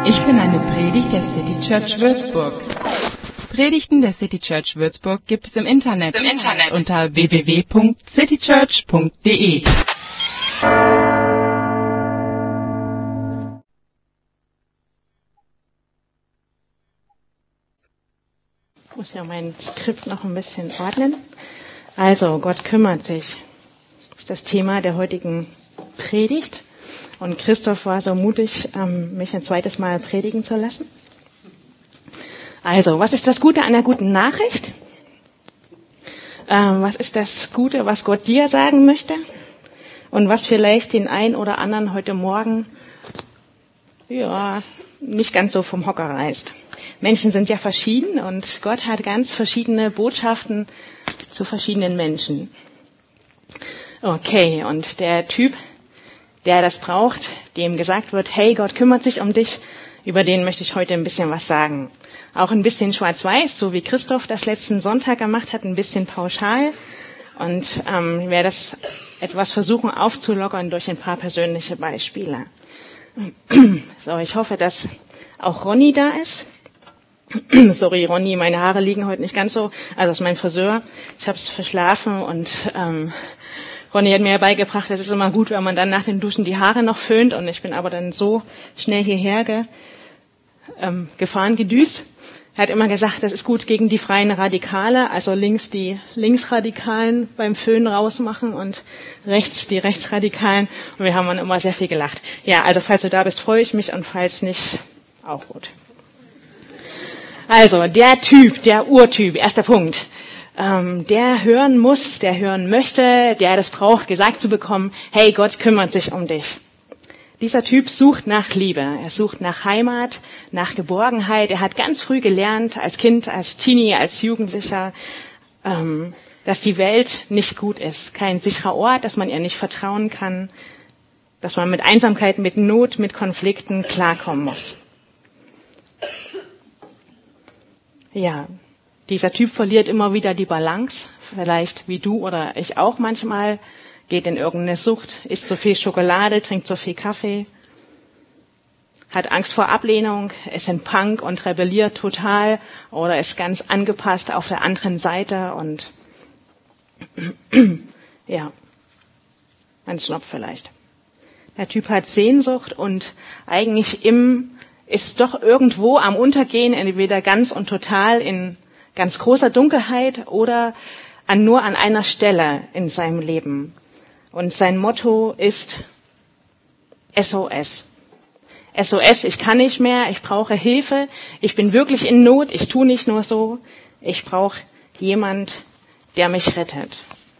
Ich bin eine Predigt der City Church Würzburg. Predigten der City Church Würzburg gibt es im Internet unter www.citychurch.de. Ich muss ja mein Skript noch ein bisschen ordnen. Also, Gott kümmert sich. Das ist das Thema der heutigen Predigt. Und Christoph war so mutig, mich ein zweites Mal predigen zu lassen. Also, was ist das Gute an der guten Nachricht? Was ist das Gute, was Gott dir sagen möchte? Und was vielleicht den einen oder anderen heute Morgen, nicht ganz so vom Hocker reißt. Menschen sind ja verschieden und Gott hat ganz verschiedene Botschaften zu verschiedenen Menschen. Okay, und der Typ, der das braucht, dem gesagt wird, hey, Gott kümmert sich um dich, über den möchte ich heute ein bisschen was sagen. Auch ein bisschen schwarz-weiß, so wie Christoph das letzten Sonntag gemacht hat, ein bisschen pauschal. Und ich werde das etwas versuchen aufzulockern durch ein paar persönliche Beispiele. So, ich hoffe, dass auch Ronny da ist. Sorry, Ronny, meine Haare liegen heute nicht ganz so. Also das ist mein Friseur. Ich habe es verschlafen und Ronny hat mir ja beigebracht, es ist immer gut, wenn man dann nach dem Duschen die Haare noch föhnt. Und ich bin aber dann so schnell hierher gefahren, gedüst. Er hat immer gesagt, das ist gut gegen die freien Radikale, also links die Linksradikalen beim Föhnen rausmachen und rechts die Rechtsradikalen. Und wir haben dann immer sehr viel gelacht. Ja, also falls du da bist, freue ich mich und falls nicht, auch gut. Also, der Typ, der Urtyp, erster Punkt. Der hören muss, der hören möchte, der das braucht, gesagt zu bekommen, hey, Gott kümmert sich um dich. Dieser Typ sucht nach Liebe, er sucht nach Heimat, nach Geborgenheit. Er hat ganz früh gelernt, als Kind, als Teenie, als Jugendlicher, dass die Welt nicht gut ist. Kein sicherer Ort, dass man ihr nicht vertrauen kann, dass man mit Einsamkeit, mit Not, mit Konflikten klarkommen muss. Ja, dieser Typ verliert immer wieder die Balance, vielleicht wie du oder ich auch manchmal, geht in irgendeine Sucht, isst zu viel Schokolade, trinkt zu viel Kaffee, hat Angst vor Ablehnung, ist ein Punk und rebelliert total oder ist ganz angepasst auf der anderen Seite und ja, ein Snob vielleicht. Der Typ hat Sehnsucht und eigentlich ist doch irgendwo am Untergehen, entweder ganz und total in ganz großer Dunkelheit oder nur an einer Stelle in seinem Leben. Und sein Motto ist SOS. SOS, ich kann nicht mehr, ich brauche Hilfe, ich bin wirklich in Not, ich tue nicht nur so, ich brauche jemand, der mich rettet.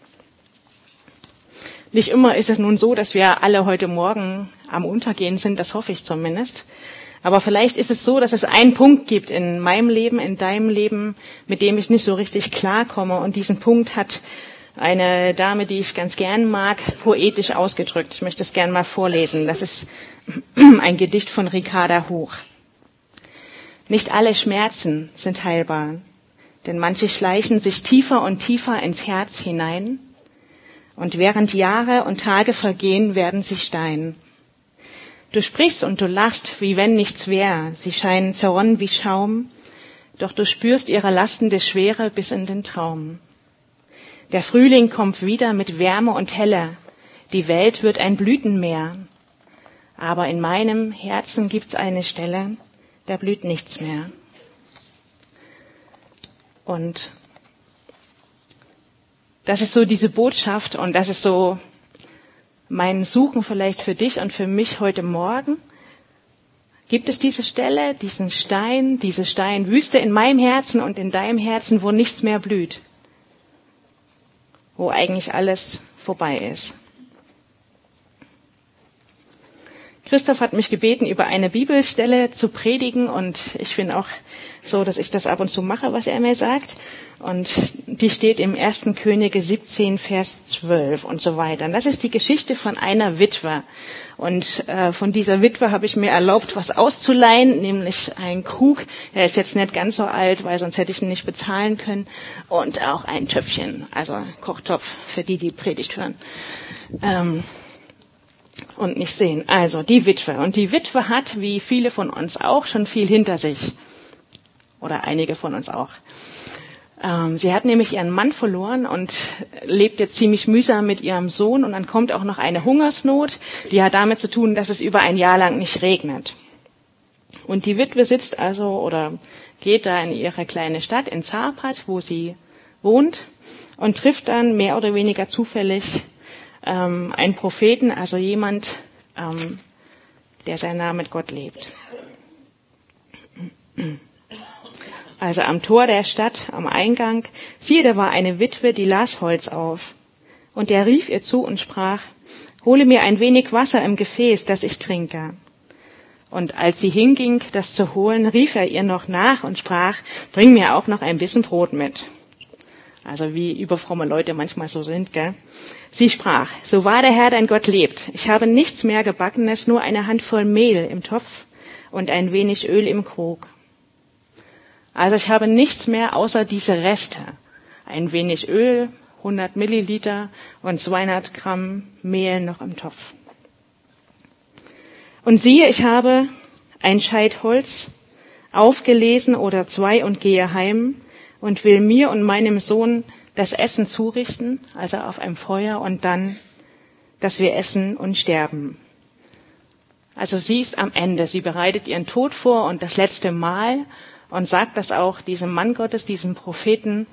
Nicht immer ist es nun so, dass wir alle heute Morgen am Untergehen sind, das hoffe ich zumindest. Aber vielleicht ist es so, dass es einen Punkt gibt in meinem Leben, in deinem Leben, mit dem ich nicht so richtig klarkomme. Und diesen Punkt hat eine Dame, die ich ganz gern mag, poetisch ausgedrückt. Ich möchte es gern mal vorlesen. Das ist ein Gedicht von Ricarda Hoch. Nicht alle Schmerzen sind heilbar, denn manche schleichen sich tiefer und tiefer ins Herz hinein. Und während Jahre und Tage vergehen, werden sie Stein. Du sprichst und du lachst, wie wenn nichts wär. Sie scheinen zerronnen wie Schaum, doch du spürst ihre lastende Schwere bis in den Traum. Der Frühling kommt wieder mit Wärme und Helle. Die Welt wird ein Blütenmeer. Aber in meinem Herzen gibt's eine Stelle, da blüht nichts mehr. Und das ist so diese Botschaft und das ist so mein Suchen vielleicht für dich und für mich heute Morgen. Gibt es diese Stelle, diesen Stein, diese Steinwüste in meinem Herzen und in deinem Herzen, wo nichts mehr blüht? Wo eigentlich alles vorbei ist? Christoph hat mich gebeten, über eine Bibelstelle zu predigen und ich bin auch so, dass ich das ab und zu mache, was er mir sagt. Und die steht im 1. Könige 17, Vers 12 und so weiter. Und das ist die Geschichte von einer Witwe. Und von dieser Witwe habe ich mir erlaubt, was auszuleihen, nämlich einen Krug. Der ist jetzt nicht ganz so alt, weil sonst hätte ich ihn nicht bezahlen können. Und auch ein Töpfchen, also Kochtopf für die Predigt hören. und nicht sehen. Also die Witwe. Und die Witwe hat, wie viele von uns auch, schon viel hinter sich. Oder einige von uns auch. Sie hat nämlich ihren Mann verloren und lebt jetzt ziemlich mühsam mit ihrem Sohn. Und dann kommt auch noch eine Hungersnot, die hat damit zu tun, dass es über ein Jahr lang nicht regnet. Und die Witwe sitzt also oder geht da in ihre kleine Stadt in Zarpat, wo sie wohnt, und trifft dann mehr oder weniger zufällig einen Propheten, also jemand, der sein Name mit Gott lebt. Also am Tor der Stadt, am Eingang, siehe, da war eine Witwe, die las Holz auf. Und er rief ihr zu und sprach, hole mir ein wenig Wasser im Gefäß, dass ich trinke. Und als sie hinging, das zu holen, rief er ihr noch nach und sprach, bring mir auch noch ein bisschen Brot mit. Also wie überfromme Leute manchmal so sind, gell? Sie sprach, so wahr der Herr dein Gott lebt, ich habe nichts mehr Gebackenes, nur eine Handvoll Mehl im Topf und ein wenig Öl im Krug. Also ich habe nichts mehr außer diese Reste. Ein wenig Öl, 100 Milliliter und 200 Gramm Mehl noch im Topf. Und siehe, ich habe ein Scheit Holz aufgelesen oder 2 und gehe heim und will mir und meinem Sohn das Essen zurichten, also auf einem Feuer, und dann, dass wir essen und sterben. Also sie ist am Ende. Sie bereitet ihren Tod vor und das letzte Mal und sagt das auch diesem Mann Gottes, diesem Propheten,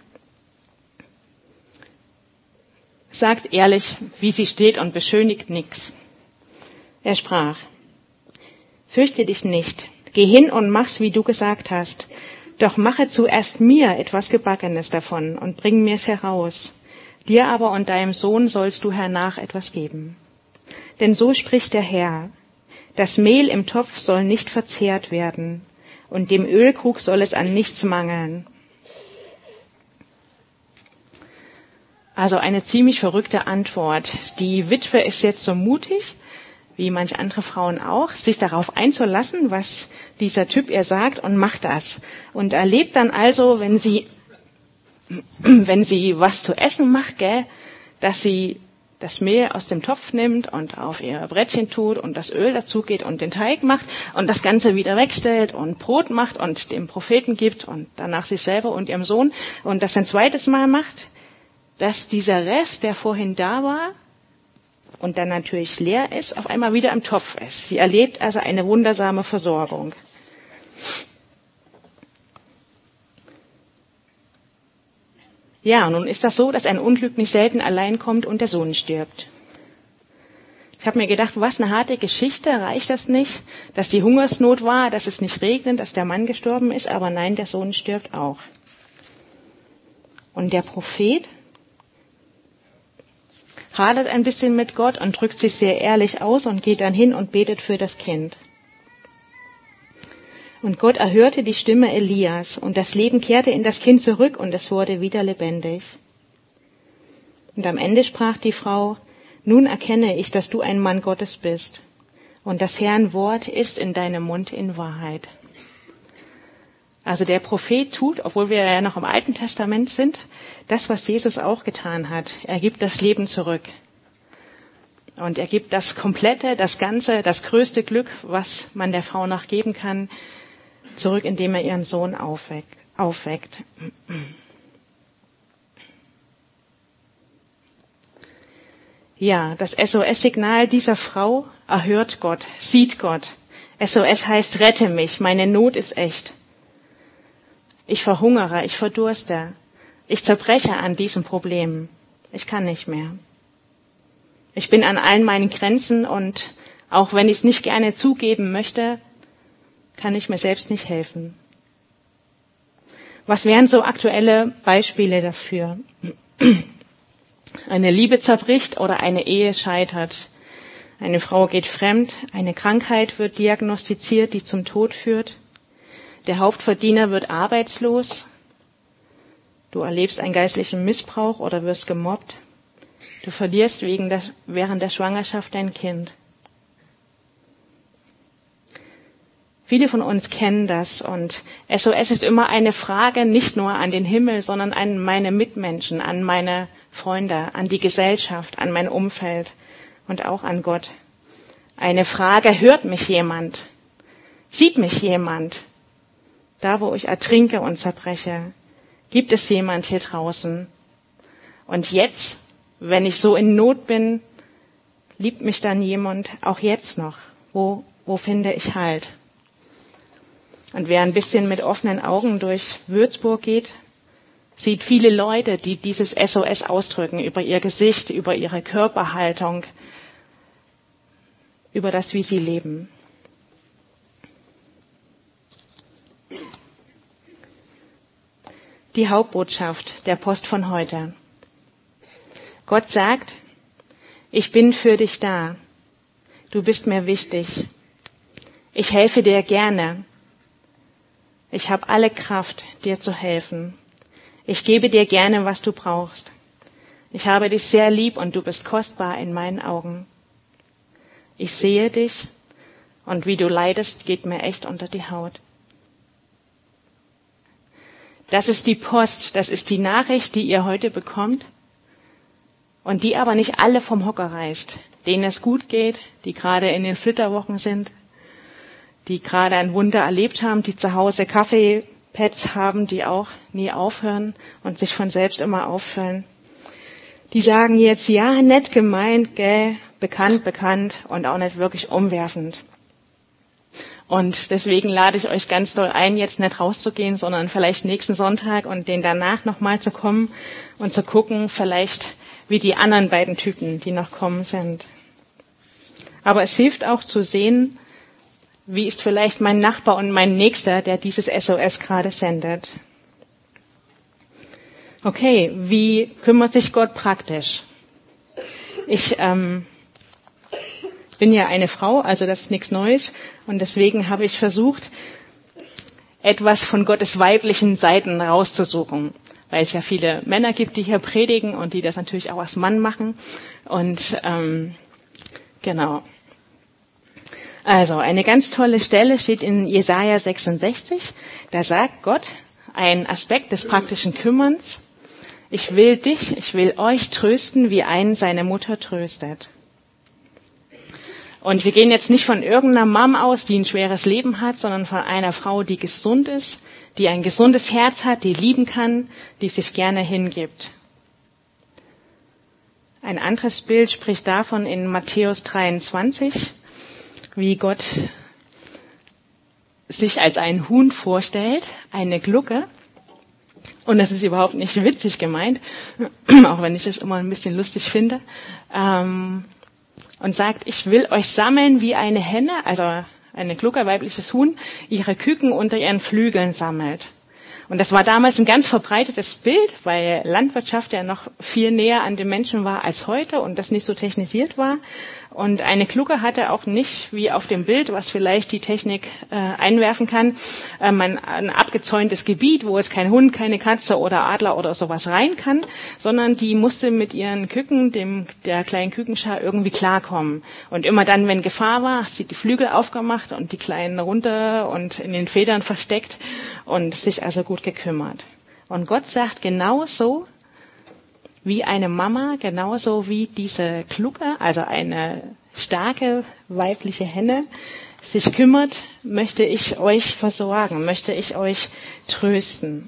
sagt ehrlich, wie sie steht und beschönigt nichts. Er sprach, fürchte dich nicht, geh hin und mach's, wie du gesagt hast, doch mache zuerst mir etwas Gebackenes davon und bring mir's heraus. Dir aber und deinem Sohn sollst du hernach etwas geben. Denn so spricht der Herr, das Mehl im Topf soll nicht verzehrt werden, und dem Ölkrug soll es an nichts mangeln. Also eine ziemlich verrückte Antwort. Die Witwe ist jetzt so mutig, wie manche andere Frauen auch, sich darauf einzulassen, was dieser Typ ihr sagt, und macht das. Und erlebt dann also, wenn sie was zu essen macht, gell, dass sie das Mehl aus dem Topf nimmt und auf ihr Brettchen tut und das Öl dazu geht und den Teig macht und das Ganze wieder wegstellt und Brot macht und dem Propheten gibt und danach sich selber und ihrem Sohn und das ein zweites Mal macht, dass dieser Rest, der vorhin da war und dann natürlich leer ist, auf einmal wieder im Topf ist. Sie erlebt also eine wundersame Versorgung. Ja, nun ist das so, dass ein Unglück nicht selten allein kommt und der Sohn stirbt. Ich habe mir gedacht, was eine harte Geschichte, reicht das nicht, dass die Hungersnot war, dass es nicht regnet, dass der Mann gestorben ist, aber nein, der Sohn stirbt auch. Und der Prophet hadert ein bisschen mit Gott und drückt sich sehr ehrlich aus und geht dann hin und betet für das Kind. Und Gott erhörte die Stimme Elias, und das Leben kehrte in das Kind zurück, und es wurde wieder lebendig. Und am Ende sprach die Frau, nun erkenne ich, dass du ein Mann Gottes bist, und das Herrn Wort ist in deinem Mund in Wahrheit. Also der Prophet tut, obwohl wir ja noch im Alten Testament sind, das, was Jesus auch getan hat. Er gibt das Leben zurück. Und er gibt das Komplette, das Ganze, das größte Glück, was man der Frau noch geben kann, zurück, indem er ihren Sohn aufweckt. Ja, das SOS-Signal dieser Frau erhört Gott, sieht Gott. SOS heißt, rette mich, meine Not ist echt. Ich verhungere, ich verdurste, ich zerbreche an diesem Problem. Ich kann nicht mehr. Ich bin an allen meinen Grenzen und auch wenn ich es nicht gerne zugeben möchte, kann ich mir selbst nicht helfen. Was wären so aktuelle Beispiele dafür? Eine Liebe zerbricht oder eine Ehe scheitert. Eine Frau geht fremd, eine Krankheit wird diagnostiziert, die zum Tod führt. Der Hauptverdiener wird arbeitslos. Du erlebst einen geistlichen Missbrauch oder wirst gemobbt. Du verlierst während der Schwangerschaft dein Kind. Viele von uns kennen das und SOS ist immer eine Frage nicht nur an den Himmel, sondern an meine Mitmenschen, an meine Freunde, an die Gesellschaft, an mein Umfeld und auch an Gott. Eine Frage, hört mich jemand? Sieht mich jemand? Da, wo ich ertrinke und zerbreche, gibt es jemand hier draußen? Und jetzt, wenn ich so in Not bin, liebt mich dann jemand auch jetzt noch? Wo finde ich Halt? Und wer ein bisschen mit offenen Augen durch Würzburg geht, sieht viele Leute, die dieses SOS ausdrücken, über ihr Gesicht, über ihre Körperhaltung, über das, wie sie leben. Die Hauptbotschaft der Post von heute. Gott sagt, ich bin für dich da. Du bist mir wichtig. Ich helfe dir gerne. Ich habe alle Kraft, dir zu helfen. Ich gebe dir gerne, was du brauchst. Ich habe dich sehr lieb und du bist kostbar in meinen Augen. Ich sehe dich und wie du leidest, geht mir echt unter die Haut. Das ist die Post, das ist die Nachricht, die ihr heute bekommt und die aber nicht alle vom Hocker reißt, denen es gut geht, die gerade in den Flitterwochen sind, die gerade ein Wunder erlebt haben, die zu Hause Kaffeepads haben, die auch nie aufhören und sich von selbst immer auffüllen. Die sagen jetzt, ja, nett gemeint, gell, bekannt und auch nicht wirklich umwerfend. Und deswegen lade ich euch ganz doll ein, jetzt nicht rauszugehen, sondern vielleicht nächsten Sonntag und den danach nochmal zu kommen und zu gucken, vielleicht wie die anderen beiden Typen, die noch kommen, sind. Aber es hilft auch zu sehen, wie ist vielleicht mein Nachbar und mein Nächster, der dieses SOS gerade sendet. Okay, wie kümmert sich Gott praktisch? Ich bin ja eine Frau, also das ist nichts Neues. Und deswegen habe ich versucht, etwas von Gottes weiblichen Seiten rauszusuchen. Weil es ja viele Männer gibt, die hier predigen und die das natürlich auch als Mann machen. Und genau. Also eine ganz tolle Stelle steht in Jesaja 66. Da sagt Gott, ein Aspekt des praktischen Kümmerns: Ich will euch trösten, wie einen seine Mutter tröstet. Und wir gehen jetzt nicht von irgendeiner Mom aus, die ein schweres Leben hat, sondern von einer Frau, die gesund ist, die ein gesundes Herz hat, die lieben kann, die sich gerne hingibt. Ein anderes Bild spricht davon in Matthäus 23, wie Gott sich als ein Huhn vorstellt, eine Glucke. Und das ist überhaupt nicht witzig gemeint, auch wenn ich es immer ein bisschen lustig finde. Und sagt, ich will euch sammeln wie eine Henne, also eine Glucke, weibliches Huhn, ihre Küken unter ihren Flügeln sammelt. Und das war damals ein ganz verbreitetes Bild, weil Landwirtschaft ja noch viel näher an den Menschen war als heute und das nicht so technisiert war. Und eine Glucke hatte auch nicht, wie auf dem Bild, was vielleicht die Technik einwerfen kann, ein abgezäuntes Gebiet, wo es kein Hund, keine Katze oder Adler oder sowas rein kann, sondern die musste mit ihren Küken, der kleinen Kükenschar, irgendwie klarkommen. Und immer dann, wenn Gefahr war, hat sie die Flügel aufgemacht und die Kleinen runter und in den Federn versteckt und sich also gut gekümmert. Und Gott sagt genauso wie eine Mama, genauso wie diese Glucke, also eine starke weibliche Henne, sich kümmert, möchte ich euch versorgen, möchte ich euch trösten.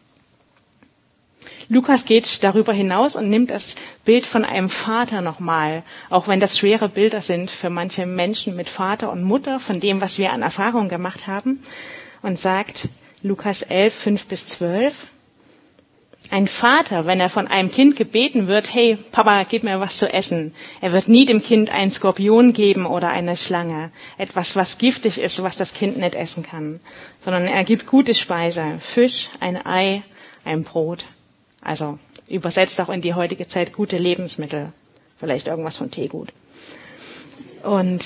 Lukas geht darüber hinaus und nimmt das Bild von einem Vater nochmal, auch wenn das schwere Bilder sind für manche Menschen mit Vater und Mutter, von dem, was wir an Erfahrung gemacht haben, und sagt, Lukas 11, 5-12, ein Vater, wenn er von einem Kind gebeten wird, hey, Papa, gib mir was zu essen, er wird nie dem Kind einen Skorpion geben oder eine Schlange, etwas, was giftig ist, was das Kind nicht essen kann, sondern er gibt gute Speise, Fisch, ein Ei, ein Brot, also übersetzt auch in die heutige Zeit gute Lebensmittel, vielleicht irgendwas von Teegut. Und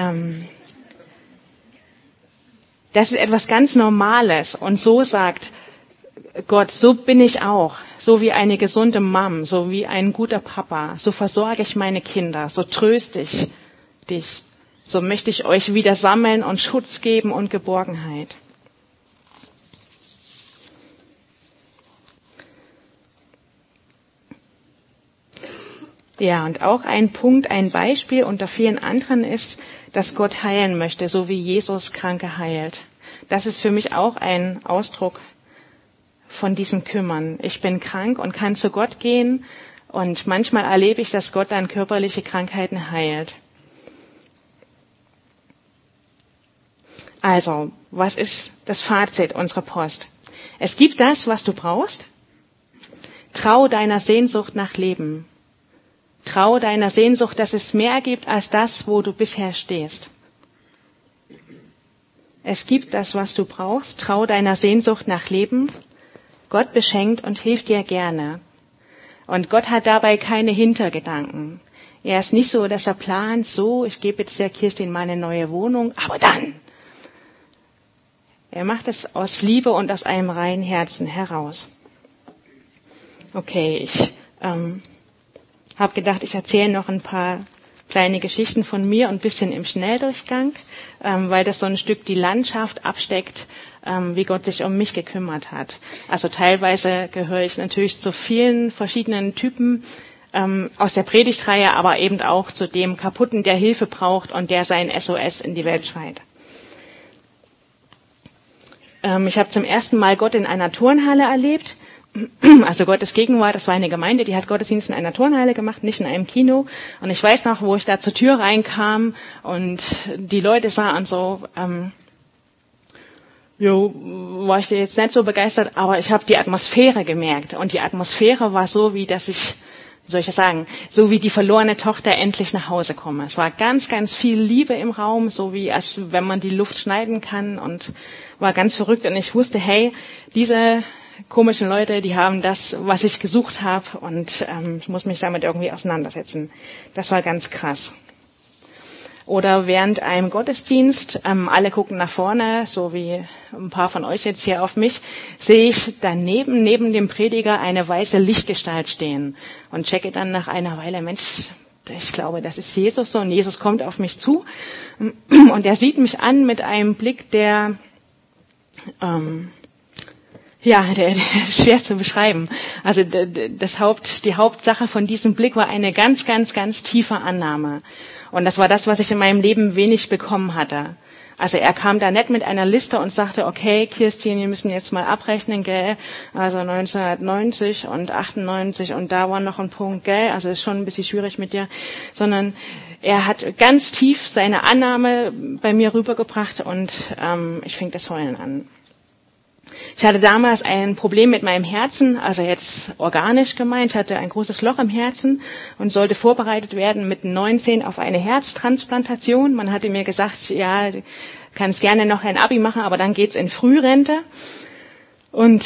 das ist etwas ganz Normales und so sagt Gott, so bin ich auch, so wie eine gesunde Mom, so wie ein guter Papa, so versorge ich meine Kinder, so tröste ich dich, so möchte ich euch wieder sammeln und Schutz geben und Geborgenheit. Ja, und auch ein Punkt, ein Beispiel unter vielen anderen ist, dass Gott heilen möchte, so wie Jesus Kranke heilt. Das ist für mich auch ein Ausdruck von diesem Kümmern. Ich bin krank und kann zu Gott gehen und manchmal erlebe ich, dass Gott dann körperliche Krankheiten heilt. Also, was ist das Fazit unserer Post? Es gibt das, was du brauchst. Trau deiner Sehnsucht nach Leben. Trau deiner Sehnsucht, dass es mehr gibt als das, wo du bisher stehst. Es gibt das, was du brauchst. Trau deiner Sehnsucht nach Leben. Gott beschenkt und hilft dir gerne. Und Gott hat dabei keine Hintergedanken. Er ist nicht so, dass er plant, so, ich gebe jetzt der Kirstin mal eine neue Wohnung, aber dann. Er macht es aus Liebe und aus einem reinen Herzen heraus. Okay, ich habe gedacht, ich erzähle noch ein paar kleine Geschichten von mir und ein bisschen im Schnelldurchgang, weil das so ein Stück die Landschaft absteckt, wie Gott sich um mich gekümmert hat. Also teilweise gehöre ich natürlich zu vielen verschiedenen Typen aus der Predigtreihe, aber eben auch zu dem Kaputten, der Hilfe braucht und der sein SOS in die Welt schreit. Ich habe zum ersten Mal Gott in einer Turnhalle erlebt. Also Gottes Gegenwart, das war eine Gemeinde, die hat Gottesdienst in einer Turnhalle gemacht, nicht in einem Kino. Und ich weiß noch, wo ich da zur Tür reinkam und die Leute sah und so, war ich jetzt nicht so begeistert, aber ich habe die Atmosphäre gemerkt. Und die Atmosphäre war so, wie dass ich, wie soll ich das sagen, so wie die verlorene Tochter endlich nach Hause komme. Es war ganz, ganz viel Liebe im Raum, so wie als wenn man die Luft schneiden kann und war ganz verrückt. Und ich wusste, hey, diese komischen Leute, die haben das, was ich gesucht habe und ich muss mich damit irgendwie auseinandersetzen. Das war ganz krass. Oder während einem Gottesdienst, alle gucken nach vorne, so wie ein paar von euch jetzt hier auf mich, sehe ich daneben, neben dem Prediger, eine weiße Lichtgestalt stehen und checke dann nach einer Weile, Mensch, ich glaube, das ist Jesus so, und Jesus kommt auf mich zu und er sieht mich an mit einem Blick, der ist schwer zu beschreiben. Also die Hauptsache von diesem Blick war eine ganz, ganz, ganz tiefe Annahme. Und das war das, was ich in meinem Leben wenig bekommen hatte. Also er kam da nicht mit einer Liste und sagte, okay, Kirstin, wir müssen jetzt mal abrechnen, gell? Also 1990 und 98 und da war noch ein Punkt, gell? Also ist schon ein bisschen schwierig mit dir. Sondern er hat ganz tief seine Annahme bei mir rübergebracht und ich fing das Heulen an. Ich hatte damals ein Problem mit meinem Herzen, also jetzt organisch gemeint, ich hatte ein großes Loch im Herzen und sollte vorbereitet werden mit 19 auf eine Herztransplantation. Man hatte mir gesagt, ja, du kannst gerne noch ein Abi machen, aber dann geht's in Frührente. Und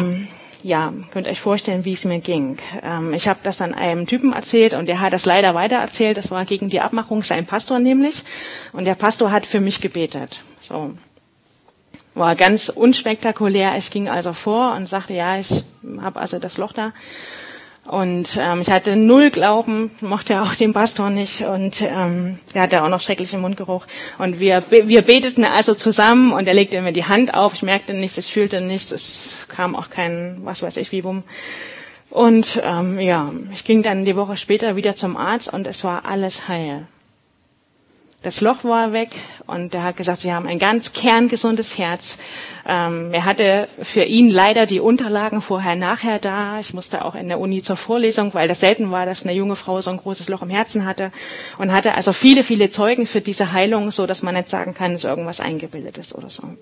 könnt euch vorstellen, wie es mir ging. Ich habe das dann einem Typen erzählt und der hat das leider weitererzählt. Das war gegen die Abmachung, sein Pastor nämlich. Und der Pastor hat für mich gebetet. So. War ganz unspektakulär. Ich ging also vor und sagte, ja, ich habe also das Loch da. Und ich hatte null Glauben, mochte auch den Pastor nicht. Und der hatte auch noch schrecklichen Mundgeruch. Und wir beteten also zusammen und er legte mir die Hand auf. Ich merkte nichts, ich fühlte nichts. Es kam auch kein, was weiß ich, Vivum. Und ich ging dann die Woche später wieder zum Arzt und es war alles heil. Das Loch war weg und er hat gesagt, Sie haben ein ganz kerngesundes Herz. Er hatte für ihn leider die Unterlagen vorher-nachher da. Ich musste auch in der Uni zur Vorlesung, weil das selten war, dass eine junge Frau so ein großes Loch im Herzen hatte. Und hatte also viele, viele Zeugen für diese Heilung, so dass man nicht sagen kann, dass irgendwas eingebildet ist oder so.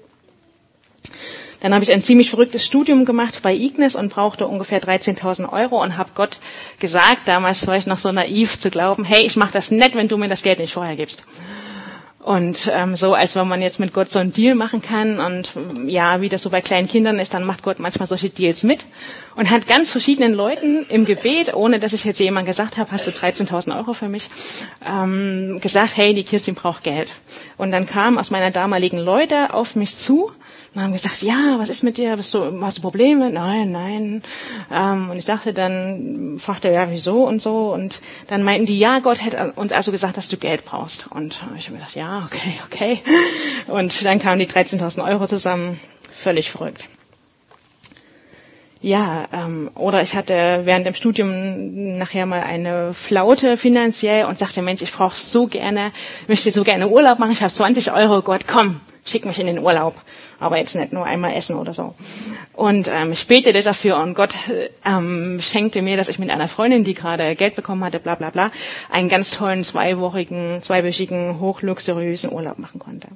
Dann habe ich ein ziemlich verrücktes Studium gemacht bei Ignis und brauchte ungefähr 13.000 Euro und habe Gott gesagt, damals war ich noch so naiv zu glauben, hey, ich mache das nicht, wenn du mir das Geld nicht vorher gibst. Und so, als wenn man jetzt mit Gott so einen Deal machen kann und wie das so bei kleinen Kindern ist, dann macht Gott manchmal solche Deals mit und hat ganz verschiedenen Leuten im Gebet, ohne dass ich jetzt jemand gesagt habe, hast du 13.000 Euro für mich, gesagt, hey, die Kirstin braucht Geld. Und dann kamen aus meiner damaligen Leute auf mich zu und haben gesagt, ja, was ist mit dir? Hast du Probleme? Nein. Und ich sagte dann, fragte er, ja, wieso und so. Und dann meinten die, ja, Gott hätte uns also gesagt, dass du Geld brauchst. Und ich habe gesagt, ja, okay. Und dann kamen die 13.000 Euro zusammen. Völlig verrückt. Oder ich hatte während dem Studium nachher mal eine Flaute finanziell und sagte, Mensch, ich möchte so gerne Urlaub machen, ich habe 20 €, Gott, komm, schick mich in den Urlaub. Aber jetzt nicht nur einmal essen oder so. Und ich betete dafür und Gott schenkte mir, dass ich mit einer Freundin, die gerade Geld bekommen hatte, bla bla bla, einen ganz tollen zweiwöchigen, hochluxuriösen Urlaub machen konnte.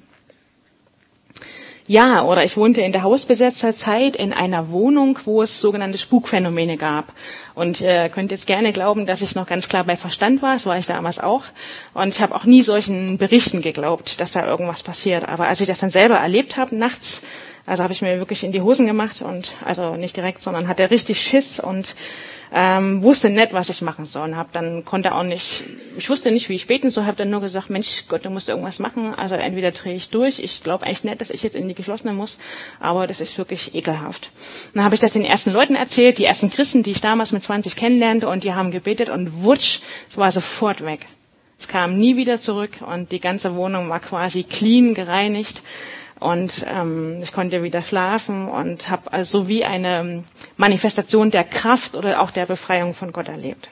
Oder ich wohnte in der Hausbesetzerzeit in einer Wohnung, wo es sogenannte Spukphänomene gab. Und ihr könnt jetzt gerne glauben, dass ich noch ganz klar bei Verstand war, das war ich damals auch. Und ich habe auch nie solchen Berichten geglaubt, dass da irgendwas passiert. Aber als ich das dann selber erlebt habe, nachts, also habe ich mir wirklich in die Hosen gemacht und, also nicht direkt, sondern hatte richtig Schiss und wusste nicht, was ich machen soll. Und ich wusste nicht, wie ich beten soll, habe dann nur gesagt, Mensch, Gott, du musst irgendwas machen. Also entweder drehe ich durch, ich glaube eigentlich nicht, dass ich jetzt in die Geschlossene muss, aber das ist wirklich ekelhaft. Dann habe ich das den ersten Leuten erzählt, die ersten Christen, die ich damals mit 20 kennenlernte, und die haben gebetet und wutsch, es war sofort weg. Es kam nie wieder zurück und die ganze Wohnung war quasi clean gereinigt. Und ich konnte wieder schlafen und habe also wie eine Manifestation der Kraft oder auch der Befreiung von Gott erlebt.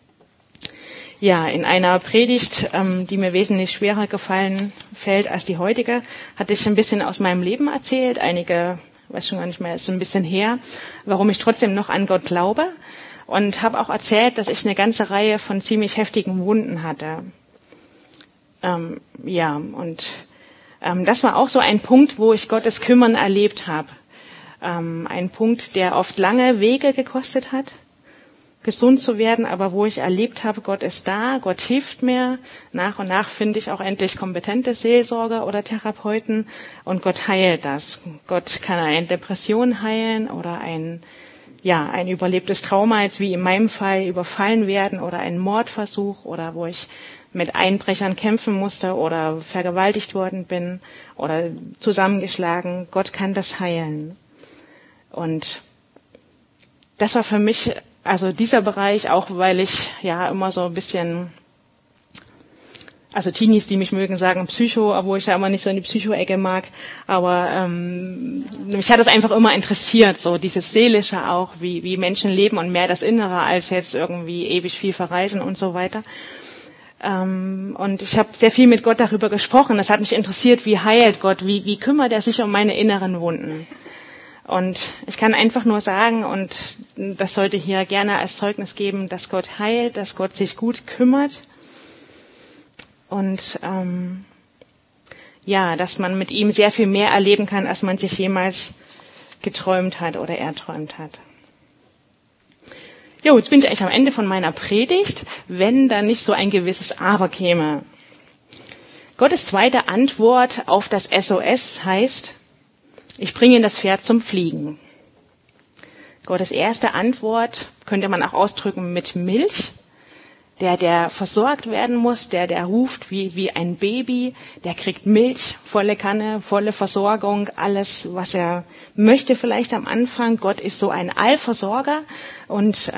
In einer Predigt, die mir wesentlich schwerer fällt als die heutige, hatte ich ein bisschen aus meinem Leben erzählt. Weiß schon gar nicht mehr, ist so ein bisschen her, warum ich trotzdem noch an Gott glaube. Und habe auch erzählt, dass ich eine ganze Reihe von ziemlich heftigen Wunden hatte. Das war auch so ein Punkt, wo ich Gottes Kümmern erlebt habe. Ein Punkt, der oft lange Wege gekostet hat, gesund zu werden, aber wo ich erlebt habe, Gott ist da, Gott hilft mir. Nach und nach finde ich auch endlich kompetente Seelsorger oder Therapeuten und Gott heilt das. Gott kann eine Depression heilen oder ein überlebtes Trauma, jetzt wie in meinem Fall überfallen werden oder ein Mordversuch oder wo ich mit Einbrechern kämpfen musste oder vergewaltigt worden bin oder zusammengeschlagen. Gott kann das heilen. Und das war für mich, also dieser Bereich, auch weil ich immer so ein bisschen, also Teenies, die mich mögen, sagen Psycho, obwohl ich ja immer nicht so in die Psycho-Ecke mag, aber mich hat das einfach immer interessiert, so dieses Seelische auch, wie Menschen leben und mehr das Innere als jetzt irgendwie ewig viel verreisen und so weiter. Und ich habe sehr viel mit Gott darüber gesprochen. Das hat mich interessiert, wie heilt Gott, wie kümmert er sich um meine inneren Wunden. Und ich kann einfach nur sagen, und das sollte hier gerne als Zeugnis geben, dass Gott heilt, dass Gott sich gut kümmert. Und dass man mit ihm sehr viel mehr erleben kann, als man sich jemals geträumt hat oder erträumt hat. Jetzt bin ich eigentlich am Ende von meiner Predigt, wenn da nicht so ein gewisses Aber käme. Gottes zweite Antwort auf das SOS heißt, ich bringe das Pferd zum Fliegen. Gottes erste Antwort könnte man auch ausdrücken mit Milch. Der versorgt werden muss, der ruft wie ein Baby, der kriegt Milch, volle Kanne, volle Versorgung, alles, was er möchte vielleicht am Anfang. Gott ist so ein Allversorger und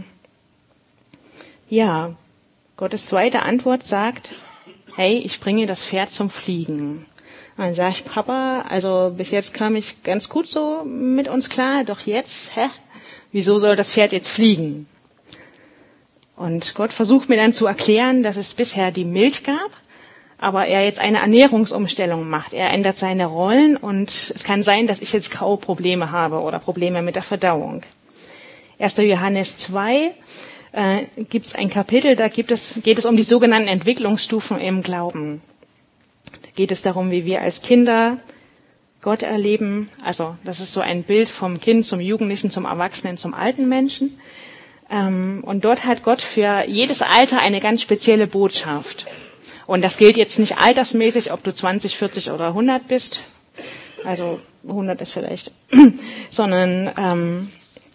Gottes zweite Antwort sagt, hey, ich bringe das Pferd zum Fliegen. Und dann sage ich, Papa, also bis jetzt kam ich ganz gut so mit uns klar, doch jetzt, wieso soll das Pferd jetzt fliegen? Und Gott versucht mir dann zu erklären, dass es bisher die Milch gab, aber er jetzt eine Ernährungsumstellung macht. Er ändert seine Rollen und es kann sein, dass ich jetzt Kauprobleme habe oder Probleme mit der Verdauung. 1. Johannes 2 gibt es ein Kapitel, da geht es um die sogenannten Entwicklungsstufen im Glauben. Da geht es darum, wie wir als Kinder Gott erleben. Also das ist so ein Bild vom Kind zum Jugendlichen, zum Erwachsenen, zum alten Menschen. Und dort hat Gott für jedes Alter eine ganz spezielle Botschaft. Und das gilt jetzt nicht altersmäßig, ob du 20, 40 oder 100 bist. Also 100 ist vielleicht. Sondern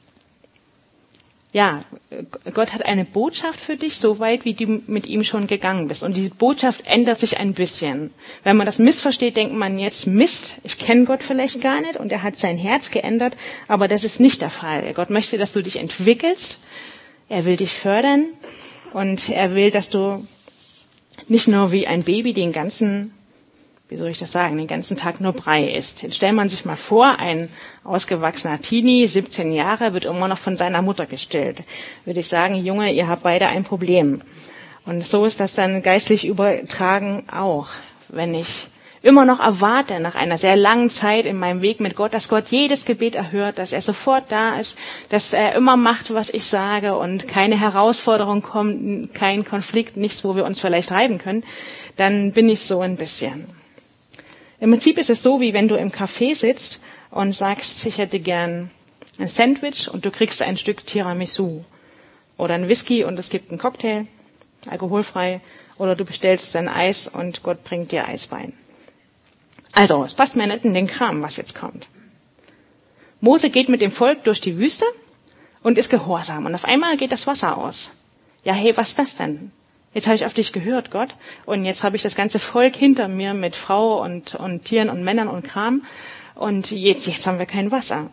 Gott hat eine Botschaft für dich, so weit wie du mit ihm schon gegangen bist. Und diese Botschaft ändert sich ein bisschen. Wenn man das missversteht, denkt man jetzt, Mist, ich kenne Gott vielleicht gar nicht und er hat sein Herz geändert. Aber das ist nicht der Fall. Gott möchte, dass du dich entwickelst. Er will dich fördern und er will, dass du nicht nur wie ein Baby den ganzen wie soll ich das sagen, den ganzen Tag nur Brei isst. Jetzt stellt man sich mal vor, ein ausgewachsener Teenie, 17 Jahre, wird immer noch von seiner Mutter gestillt. Würde ich sagen, Junge, ihr habt beide ein Problem. Und so ist das dann geistlich übertragen auch. Wenn ich immer noch erwarte, nach einer sehr langen Zeit in meinem Weg mit Gott, dass Gott jedes Gebet erhört, dass er sofort da ist, dass er immer macht, was ich sage und keine Herausforderung kommt, kein Konflikt, nichts, wo wir uns vielleicht reiben können, dann bin ich so ein bisschen. Im Prinzip ist es so, wie wenn du im Café sitzt und sagst, ich hätte gern ein Sandwich und du kriegst ein Stück Tiramisu oder ein Whisky und es gibt einen Cocktail, alkoholfrei, oder du bestellst ein Eis und Gott bringt dir Eiswein. Also, es passt mir nicht in den Kram, was jetzt kommt. Mose geht mit dem Volk durch die Wüste und ist gehorsam und auf einmal geht das Wasser aus. Ja, hey, was ist das denn? Jetzt habe ich auf dich gehört, Gott, und jetzt habe ich das ganze Volk hinter mir mit Frau und Tieren und Männern und Kram und jetzt haben wir kein Wasser.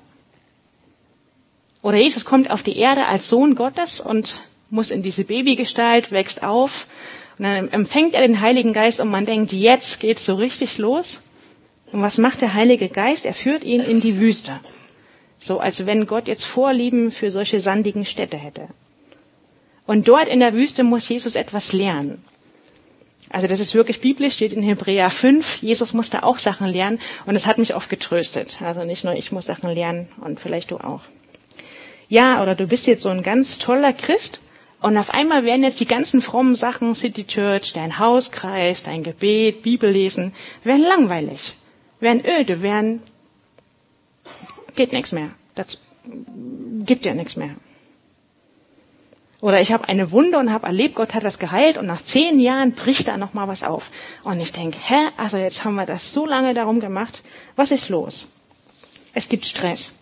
Oder Jesus kommt auf die Erde als Sohn Gottes und muss in diese Babygestalt, wächst auf und dann empfängt er den Heiligen Geist und man denkt, jetzt geht's so richtig los. Und was macht der Heilige Geist? Er führt ihn in die Wüste. So als wenn Gott jetzt Vorlieben für solche sandigen Städte hätte. Und dort in der Wüste muss Jesus etwas lernen. Also das ist wirklich biblisch, steht in Hebräer 5. Jesus musste auch Sachen lernen und es hat mich oft getröstet. Also nicht nur ich muss Sachen lernen und vielleicht du auch. Ja, oder du bist jetzt so ein ganz toller Christ und auf einmal werden jetzt die ganzen frommen Sachen, City Church, dein Hauskreis, dein Gebet, Bibellesen, werden langweilig, werden öde, geht nichts mehr. Das gibt ja nichts mehr. Oder ich habe eine Wunde und habe erlebt, Gott hat das geheilt und nach 10 Jahren bricht da nochmal was auf. Und ich denke, also jetzt haben wir das so lange darum gemacht. Was ist los? Es gibt Stress.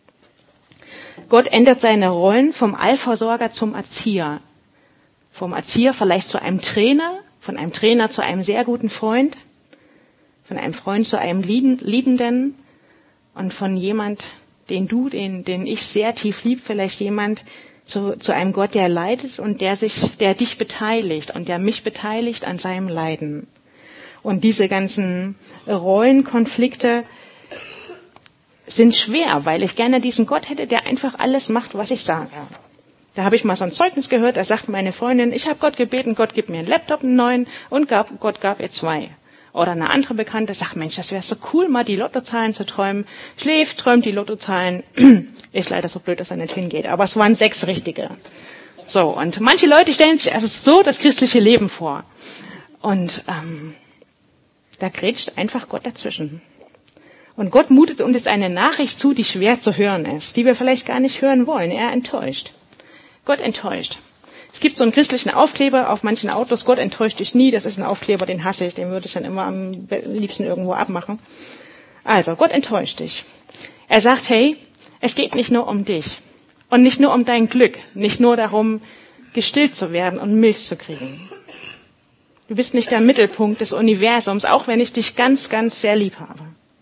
Gott ändert seine Rollen vom Allversorger zum Erzieher. Vom Erzieher vielleicht zu einem Trainer, von einem Trainer zu einem sehr guten Freund, von einem Freund zu einem Liebenden und von jemand, den ich sehr tief lieb, vielleicht jemand, zu einem Gott, der leidet und der dich beteiligt und der mich beteiligt an seinem Leiden. Und diese ganzen Rollenkonflikte sind schwer, weil ich gerne diesen Gott hätte, der einfach alles macht, was ich sage. Da habe ich mal so ein Zeugnis gehört, da sagt meine Freundin, ich habe Gott gebeten, Gott gibt mir einen Laptop, einen neuen, und Gott gab ihr 2. Oder eine andere Bekannte sagt, Mensch, das wäre so cool, mal die Lottozahlen zu träumen. Schläft, träumt die Lottozahlen. Ist leider so blöd, dass er nicht hingeht. Aber es waren 6 richtige. So, und manche Leute stellen sich also so das christliche Leben vor. Und da grätscht einfach Gott dazwischen. Und Gott mutet uns jetzt eine Nachricht zu, die schwer zu hören ist, die wir vielleicht gar nicht hören wollen. Er enttäuscht. Gott enttäuscht. Es gibt so einen christlichen Aufkleber auf manchen Autos, Gott enttäuscht dich nie, das ist ein Aufkleber, den hasse ich, den würde ich dann immer am liebsten irgendwo abmachen. Also, Gott enttäuscht dich. Er sagt, hey, es geht nicht nur um dich und nicht nur um dein Glück, nicht nur darum, gestillt zu werden und Milch zu kriegen. Du bist nicht der Mittelpunkt des Universums, auch wenn ich dich ganz, ganz sehr lieb habe.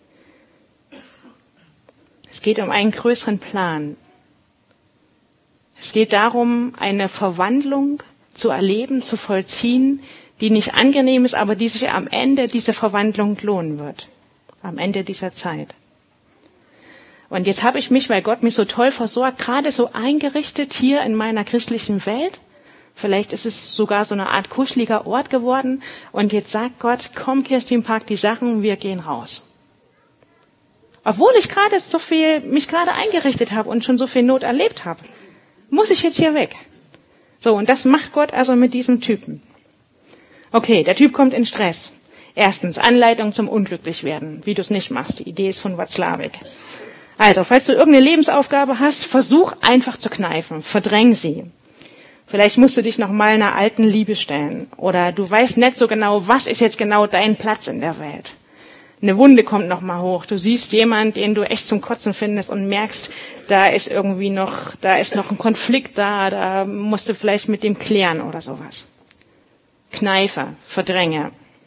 Es geht um einen größeren Plan. Es geht darum, eine Verwandlung zu erleben, zu vollziehen, die nicht angenehm ist, aber die sich am Ende dieser Verwandlung lohnen wird. Am Ende dieser Zeit. Und jetzt habe ich mich, weil Gott mich so toll versorgt, gerade so eingerichtet hier in meiner christlichen Welt. Vielleicht ist es sogar so eine Art kuscheliger Ort geworden. Und jetzt sagt Gott, komm Kirstin, pack die Sachen, wir gehen raus. Obwohl ich mich gerade eingerichtet habe und schon so viel Not erlebt habe. Muss ich jetzt hier weg? So, und das macht Gott also mit diesem Typen. Okay, der Typ kommt in Stress. Erstens, Anleitung zum Unglücklichwerden, wie du es nicht machst. Die Idee ist von Watzlawick. Also, falls du irgendeine Lebensaufgabe hast, versuch einfach zu kneifen, verdräng sie. Vielleicht musst du dich nochmal einer alten Liebe stellen. Oder du weißt nicht so genau, was ist jetzt genau dein Platz in der Welt. Eine Wunde kommt nochmal hoch. Du siehst jemanden, den du echt zum Kotzen findest und merkst, da ist noch ein Konflikt da musst du vielleicht mit dem klären oder sowas. Kneife, verdränge.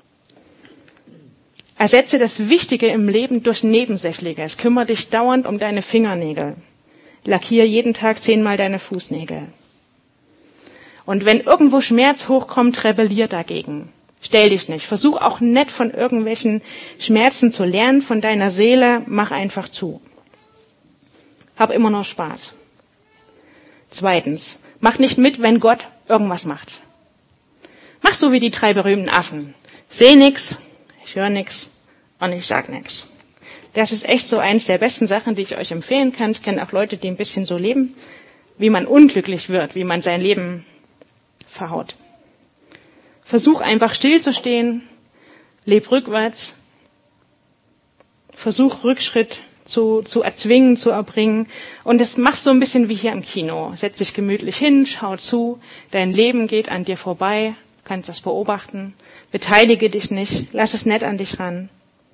Ersetze das Wichtige im Leben durch Nebensächliches. Kümmere dich dauernd um deine Fingernägel. Lackiere jeden Tag 10-mal deine Fußnägel. Und wenn irgendwo Schmerz hochkommt, rebellier dagegen. Stell dich nicht. Versuch auch nicht von irgendwelchen Schmerzen zu lernen, von deiner Seele. Mach einfach zu. Hab immer noch Spaß. 2. Mach nicht mit, wenn Gott irgendwas macht. Mach so wie die 3 berühmten Affen. Seh nix, ich höre nix und ich sag nix. Das ist echt so eins der besten Sachen, die ich euch empfehlen kann. Ich kenne auch Leute, die ein bisschen so leben, wie man unglücklich wird, wie man sein Leben verhaut. Versuch einfach stillzustehen, leb rückwärts, versuch Rückschritt zu erzwingen, zu erbringen. Und das machst so ein bisschen wie hier im Kino. Setz dich gemütlich hin, schau zu, dein Leben geht an dir vorbei, du kannst das beobachten, beteilige dich nicht, lass es nicht an dich ran.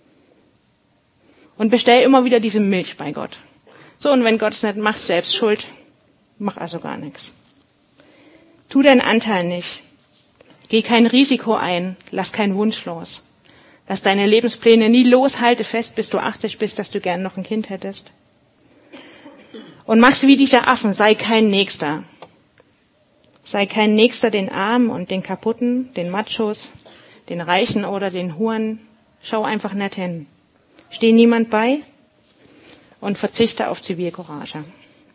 Und bestell immer wieder diese Milch bei Gott. So, und wenn Gott es nicht macht, selbst schuld, mach also gar nichts. Tu deinen Anteil nicht. Geh kein Risiko ein, lass keinen Wunsch los. Lass deine Lebenspläne nie los, halte fest, bis du 80 bist, dass du gern noch ein Kind hättest. Und mach's wie dieser Affen, sei kein Nächster. Sei kein Nächster den Armen und den Kaputten, den Machos, den Reichen oder den Huren. Schau einfach nicht hin. Steh niemand bei und verzichte auf Zivilcourage.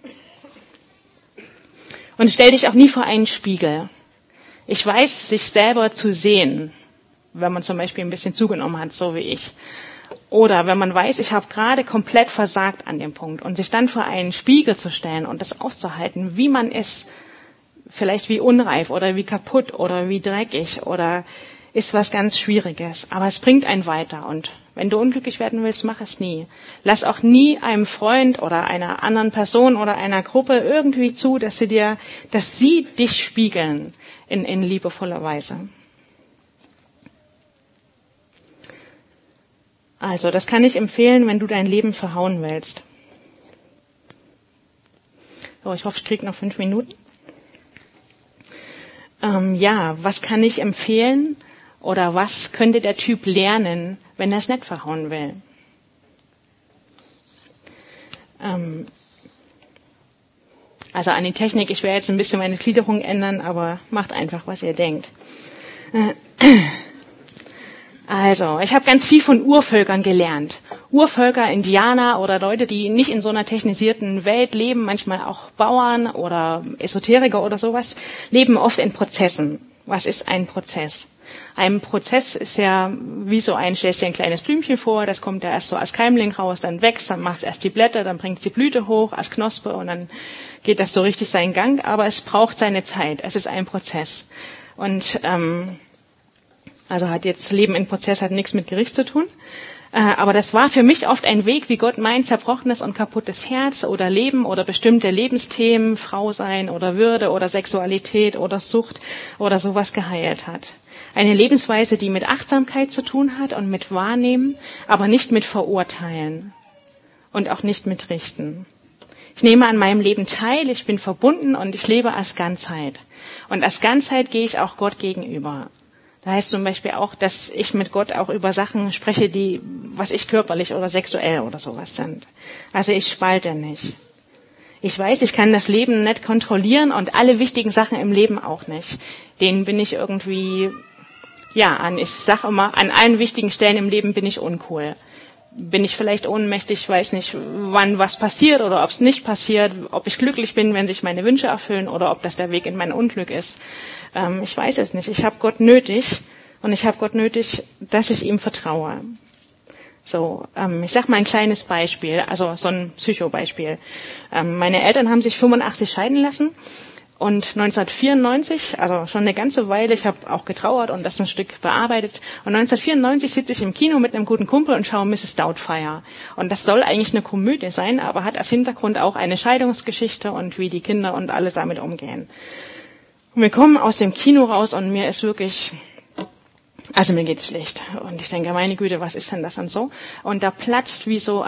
Und stell dich auch nie vor einen Spiegel. Ich weiß, sich selber zu sehen, wenn man zum Beispiel ein bisschen zugenommen hat, so wie ich. Oder wenn man weiß, ich habe gerade komplett versagt an dem Punkt. Und sich dann vor einen Spiegel zu stellen und das auszuhalten, wie man ist, vielleicht wie unreif oder wie kaputt oder wie dreckig oder ist was ganz Schwieriges. Aber es bringt einen weiter. Und wenn du unglücklich werden willst, mach es nie. Lass auch nie einem Freund oder einer anderen Person oder einer Gruppe irgendwie zu, dass sie dich spiegeln in liebevoller Weise. Also, das kann ich empfehlen, wenn du dein Leben verhauen willst. So, ich hoffe, ich kriege noch 5 Minuten. Was kann ich empfehlen oder was könnte der Typ lernen, wenn er es nicht verhauen will? Also an die Technik, ich werde jetzt ein bisschen meine Gliederung ändern, aber macht einfach, was ihr denkt. Also, ich habe ganz viel von Urvölkern gelernt. Urvölker, Indianer oder Leute, die nicht in so einer technisierten Welt leben, manchmal auch Bauern oder Esoteriker oder sowas, leben oft in Prozessen. Was ist ein Prozess? Ein Prozess ist ja wie so stellst dir ein kleines Blümchen vor, das kommt ja erst so als Keimling raus, dann wächst, dann macht es erst die Blätter, dann bringt es die Blüte hoch als Knospe und dann geht das so richtig seinen Gang, aber es braucht seine Zeit, es ist ein Prozess. Und also hat jetzt Leben in Prozess hat nichts mit Gericht zu tun. Aber das war für mich oft ein Weg, wie Gott mein zerbrochenes und kaputtes Herz oder Leben oder bestimmte Lebensthemen, Frau sein oder Würde oder Sexualität oder Sucht oder sowas geheilt hat. Eine Lebensweise, die mit Achtsamkeit zu tun hat und mit Wahrnehmen, aber nicht mit Verurteilen und auch nicht mit Richten. Ich nehme an meinem Leben teil, ich bin verbunden und ich lebe als Ganzheit. Und als Ganzheit gehe ich auch Gott gegenüber. Da heißt zum Beispiel auch, dass ich mit Gott auch über Sachen spreche, was ich körperlich oder sexuell oder sowas sind. Also ich spalte nicht. Ich weiß, ich kann das Leben nicht kontrollieren und alle wichtigen Sachen im Leben auch nicht. Denen bin ich irgendwie, ich sage immer, an allen wichtigen Stellen im Leben bin ich uncool. Bin ich vielleicht ohnmächtig, ich weiß nicht, wann was passiert oder ob es nicht passiert, ob ich glücklich bin, wenn sich meine Wünsche erfüllen oder ob das der Weg in mein Unglück ist. Ich weiß es nicht. Ich habe Gott nötig und ich habe Gott nötig, dass ich ihm vertraue. So, ich sag mal ein kleines Beispiel, also so ein Psychobeispiel. Meine Eltern haben sich 85 scheiden lassen und 1994, also schon eine ganze Weile, ich habe auch getrauert und das ein Stück bearbeitet. Und 1994 sitze ich im Kino mit einem guten Kumpel und schaue Mrs. Doubtfire. Und das soll eigentlich eine Komödie sein, aber hat als Hintergrund auch eine Scheidungsgeschichte und wie die Kinder und alle damit umgehen. Und wir kommen aus dem Kino raus und mir ist wirklich, also mir geht's schlecht. Und ich denke, meine Güte, was ist denn das und so? Und da platzt wie so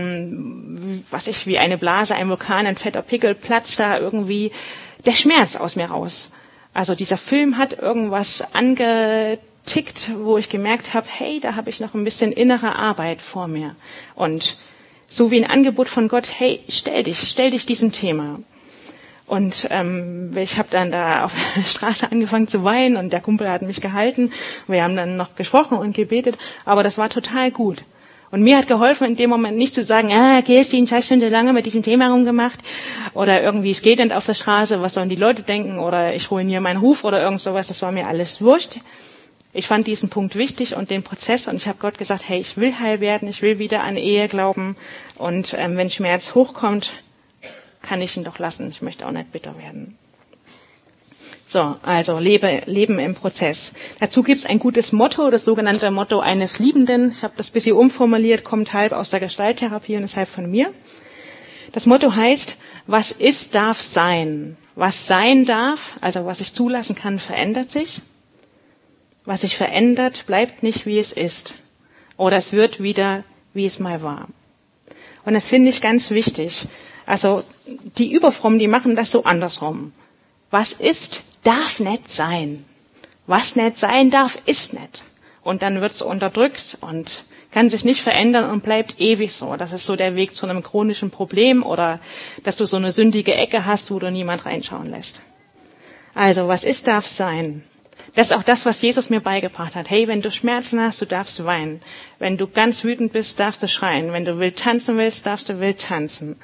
wie eine Blase, ein Vulkan, ein fetter Pickel, platzt da irgendwie der Schmerz aus mir raus. Also dieser Film hat irgendwas angetickt, wo ich gemerkt habe, hey, da habe ich noch ein bisschen innere Arbeit vor mir. Und so wie ein Angebot von Gott, hey, stell dich diesem Thema. Und ich habe dann da auf der Straße angefangen zu weinen und der Kumpel hat mich gehalten. Wir haben dann noch gesprochen und gebetet, aber das war total gut. Und mir hat geholfen, in dem Moment nicht zu sagen, Kerstin, hast schon so lange mit diesem Thema rumgemacht oder irgendwie, es geht nicht auf der Straße, was sollen die Leute denken oder ich ruiniere meinen Ruf oder irgend sowas, das war mir alles wurscht. Ich fand diesen Punkt wichtig und den Prozess und ich habe Gott gesagt, hey, ich will heil werden, ich will wieder an Ehe glauben und wenn Schmerz hochkommt, kann ich ihn doch lassen. Ich möchte auch nicht bitter werden. So, also Leben im Prozess. Dazu gibt es ein gutes Motto, das sogenannte Motto eines Liebenden. Ich habe das ein bisschen umformuliert, kommt halb aus der Gestalttherapie und ist halb von mir. Das Motto heißt, was ist, darf sein. Was sein darf, also was ich zulassen kann, verändert sich. Was sich verändert, bleibt nicht, wie es ist. Oder es wird wieder, wie es mal war. Und das finde ich ganz wichtig. Also die Überfrommen, die machen das so andersrum. Was ist, darf nicht sein. Was nicht sein darf, ist nicht. Und dann wird es unterdrückt und kann sich nicht verändern und bleibt ewig so. Das ist so der Weg zu einem chronischen Problem oder dass du so eine sündige Ecke hast, wo du niemand reinschauen lässt. Also was ist, darf sein. Das ist auch das, was Jesus mir beigebracht hat. Hey, wenn du Schmerzen hast, du darfst weinen. Wenn du ganz wütend bist, darfst du schreien. Wenn du wild tanzen willst, darfst du wild tanzen.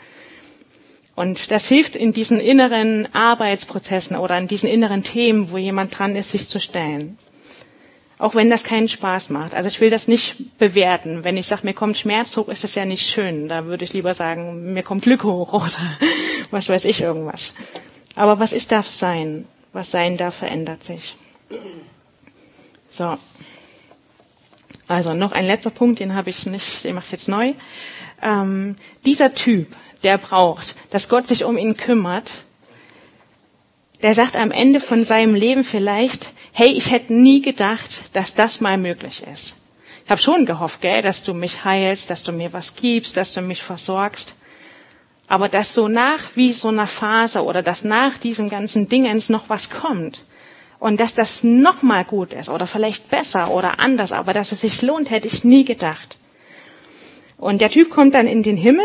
Und das hilft in diesen inneren Arbeitsprozessen oder in diesen inneren Themen, wo jemand dran ist, sich zu stellen. Auch wenn das keinen Spaß macht. Also ich will das nicht bewerten. Wenn ich sage, mir kommt Schmerz hoch, ist das ja nicht schön. Da würde ich lieber sagen, mir kommt Glück hoch oder was weiß ich irgendwas. Aber was ist, darf sein. Was sein darf, verändert sich. So. Also noch ein letzter Punkt, den mache ich jetzt neu. Dieser Typ, der braucht, dass Gott sich um ihn kümmert, der sagt am Ende von seinem Leben vielleicht, hey, ich hätte nie gedacht, dass das mal möglich ist. Ich habe schon gehofft, dass du mich heilst, dass du mir was gibst, dass du mich versorgst. Aber dass so nach wie so einer Phase oder dass nach diesem ganzen Dingens noch was kommt und dass das noch mal gut ist oder vielleicht besser oder anders, aber dass es sich lohnt, hätte ich nie gedacht. Und der Typ kommt dann in den Himmel.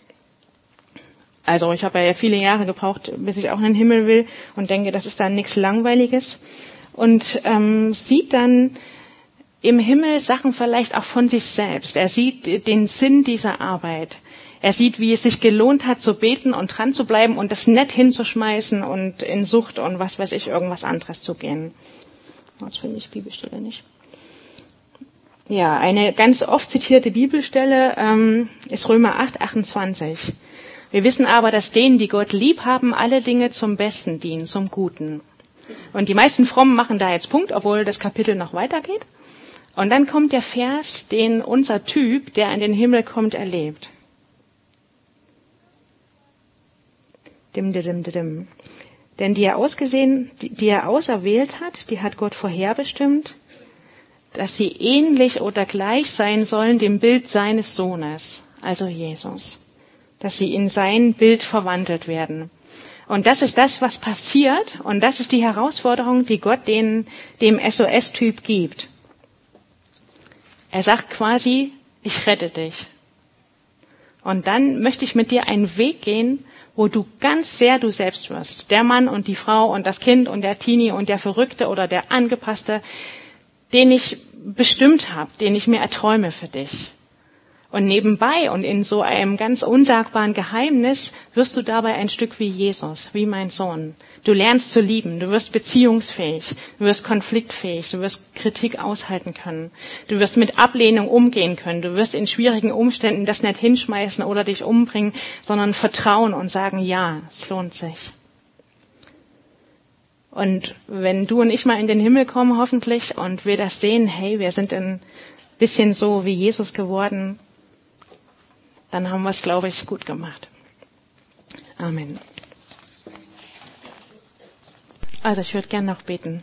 Also ich habe ja viele Jahre gebraucht, bis ich auch in den Himmel will und denke, das ist dann nichts Langweiliges. Und sieht dann im Himmel Sachen vielleicht auch von sich selbst. Er sieht den Sinn dieser Arbeit. Er sieht, wie es sich gelohnt hat, zu beten und dran zu bleiben und das nicht hinzuschmeißen und in Sucht und was weiß ich, irgendwas anderes zu gehen. Jetzt finde ich Bibelstelle nicht. Ja, eine ganz oft zitierte Bibelstelle ist Römer 8, 28. Wir wissen aber, dass denen, die Gott lieb haben, alle Dinge zum Besten dienen, zum Guten. Und die meisten Frommen machen da jetzt Punkt, obwohl das Kapitel noch weitergeht. Und dann kommt der Vers, den unser Typ, der in den Himmel kommt, erlebt. Denn die er auserwählt hat, die hat Gott vorherbestimmt, dass sie ähnlich oder gleich sein sollen dem Bild seines Sohnes, also Jesus. Dass sie in sein Bild verwandelt werden. Und das ist das, was passiert. Und das ist die Herausforderung, die Gott dem SOS-Typ gibt. Er sagt quasi, ich rette dich. Und dann möchte ich mit dir einen Weg gehen, wo du ganz sehr du selbst wirst. Der Mann und die Frau und das Kind und der Teenie und der Verrückte oder der Angepasste, den ich bestimmt habe, den ich mir erträume für dich. Und nebenbei und in so einem ganz unsagbaren Geheimnis wirst du dabei ein Stück wie Jesus, wie mein Sohn. Du lernst zu lieben, du wirst beziehungsfähig, du wirst konfliktfähig, du wirst Kritik aushalten können. Du wirst mit Ablehnung umgehen können, du wirst in schwierigen Umständen das nicht hinschmeißen oder dich umbringen, sondern vertrauen und sagen, ja, es lohnt sich. Und wenn du und ich mal in den Himmel kommen, hoffentlich, und wir das sehen, hey, wir sind ein bisschen so wie Jesus geworden, dann haben wir es, glaube ich, gut gemacht. Amen. Also ich würde gerne noch beten.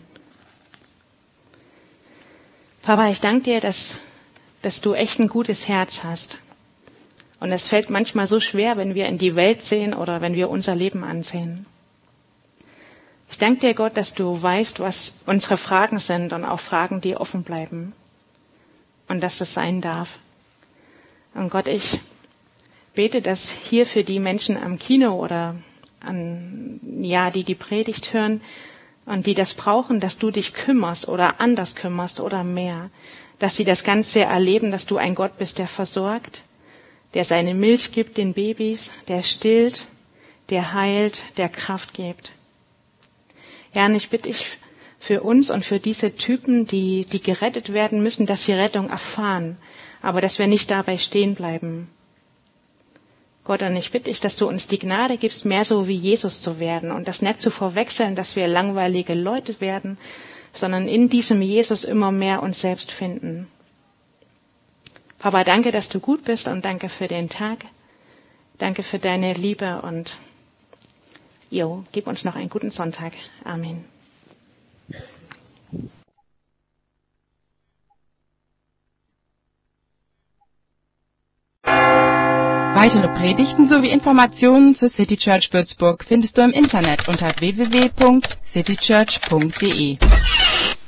Papa, ich danke dir, dass du echt ein gutes Herz hast. Und es fällt manchmal so schwer, wenn wir in die Welt sehen oder wenn wir unser Leben ansehen. Ich danke dir, Gott, dass du weißt, was unsere Fragen sind und auch Fragen, die offen bleiben. Und dass das sein darf. Und Gott, ich bete, dass hier für die Menschen am Kino oder die Predigt hören und die das brauchen, dass du dich kümmerst oder anders kümmerst oder mehr. Dass sie das Ganze erleben, dass du ein Gott bist, der versorgt, der seine Milch gibt den Babys, der stillt, der heilt, der Kraft gibt. Herr, und ich bitte dich für uns und für diese Typen, die gerettet werden müssen, dass sie Rettung erfahren, aber dass wir nicht dabei stehen bleiben. Gott, und ich bitte dich, dass du uns die Gnade gibst, mehr so wie Jesus zu werden und das nicht zu verwechseln, dass wir langweilige Leute werden, sondern in diesem Jesus immer mehr uns selbst finden. Papa, danke, dass du gut bist und danke für den Tag. Danke für deine Liebe und gib uns noch einen guten Sonntag. Amen. Weitere Predigten sowie Informationen zur City Church Würzburg findest du im Internet unter www.citychurch.de.